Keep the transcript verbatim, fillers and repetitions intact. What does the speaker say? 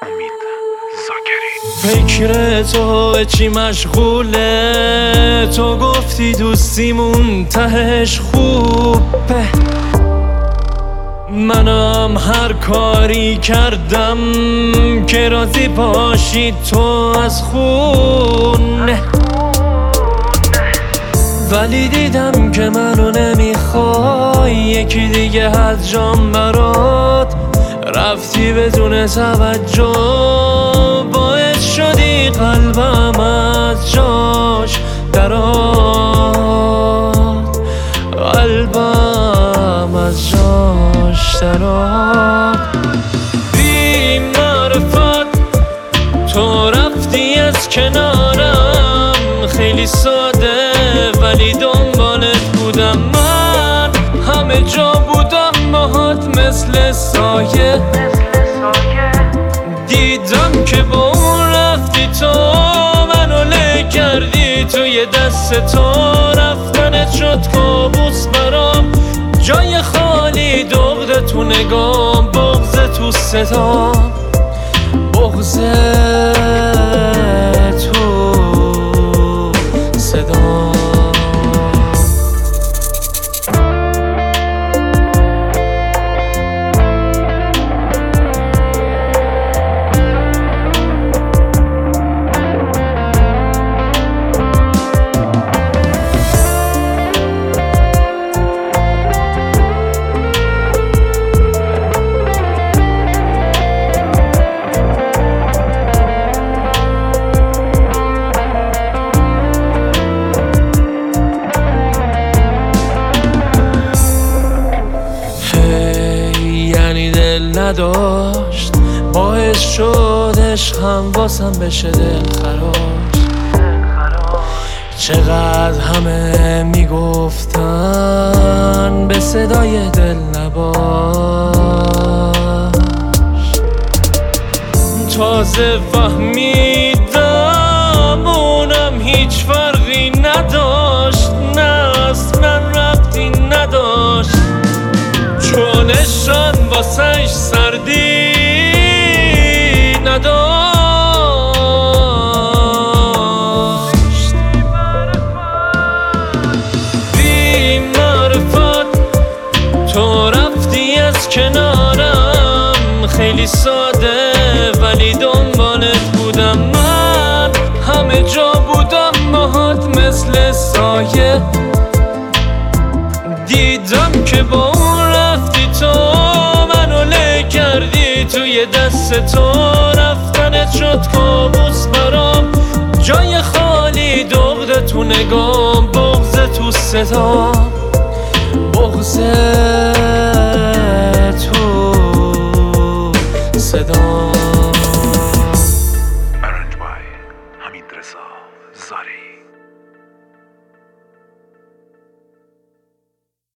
امید زاکری. فکر تو چی مشغوله؟ تو گفتی دوستیمون تهش خوبه. منم هر کاری کردم که راضی باشی تو از خونه، ولی دیدم که منو نمیخوای. یکی دیگه از جام برات رفتی بدون توجه، باعث شدی قلبم از جاش درآد، قلبم از جاش درآد. بی معرفت تو رفتی از کنارم، خیلی ساده ولی دنبالت بودم. من همه جا بودم باهات مثل سایه، دیدم که با اون رفتی تو منو له کردی توی دست تو. رفتنت شد کابوس برام، جای خالی دغد تو نگام، بغض تو صدا، بغض تو صدا. نداشت باعث شد عشقم واسم بشه دل خراش. چقدر همه میگفتن به صدای دل نباش، تازه فهمیدم اونم هیچ فرقی نداشت. نه اصلا ربطی نداشت، چونشان واسش سردی نداشت. بی معرفت تو رفتی از کنارم، خیلی ساده ولی دنبالت بودم. من همه جا بودم باهات مثل سایه، دیدم که با اون رفتی تو منو له کردی توی دست تو. رفتنت شد کابوس برام، جای خالی دغد تو نگام، بغض تو صدا، بغض تو صدا. ارنج بای حمید رضا زاری.